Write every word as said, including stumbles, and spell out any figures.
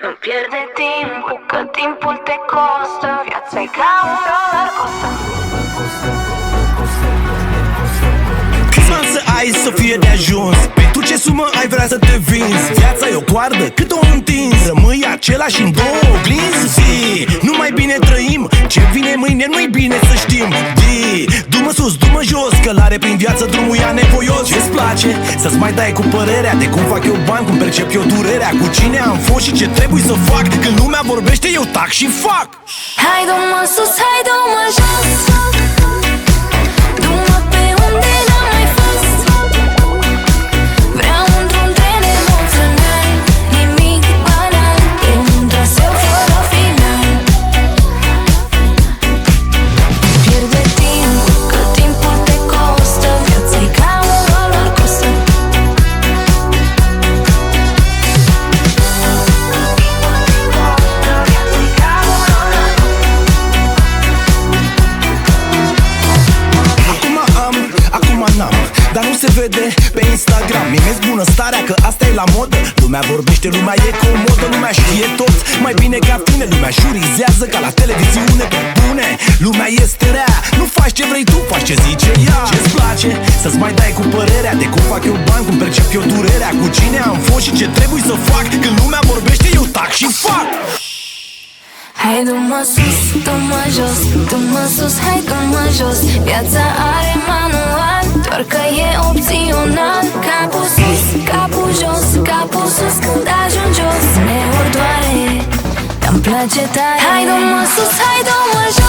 Nu pierde timpul, că timpul te costă. Viața-i ca un roller coaster. Câți bani să ai să fie de ajuns? Pentru ce sumă ai vrea să te vinzi? Viața e o coardă, cât o întins, rămâi același în două oglinzi. Zi, nu mai bine trăim, ce vine mâine nu-i bine să știm. Di, du-mă sus, du-mă jos, călare prin viață, drumul ia nevoios. Ce-ți place? Să-ți mai dai cu părerea de cum fac eu bani, cum percep eu durerea, cu cine am fost și ce trebuie să fac. Când lumea vorbește eu tac și fac. Hai du-mă sus, hai du-mă jos, du-mă pe unde n-am mai fost. Vreau un drum tren emoțional, nimic banal, e un traseu fără final. Pierde timp, că timpul te costă. Viața-i ca un roller coaster. Acum am, acum n-am, dar nu se vede pe Instagram. Mimez bunăstarea că asta e la modă. Lumea vorbește, lumea e comodă, lumea știe tot mai bine ca tine. Lumea jurizează ca la televiziune pe bune. Lumea este rea, nu faci ce vrei tu, faci ce zice ea. Ce-ți place? Să-ți mai dai cu părerea de cum fac eu bani, cum percep eu durerea, cu cine am fost și ce trebuie să fac. Când lumea vorbește eu tac și fac. Hai du-mă sus, du-mă jos, du-mă sus, hai du-mă jos. Viața are manual, doar că e opțional. Capul sus, capul jos, capul sus. Când ajungi jos, ne ori doare, dar-mi place tare. Hai du-mă sus, hai du-mă jos.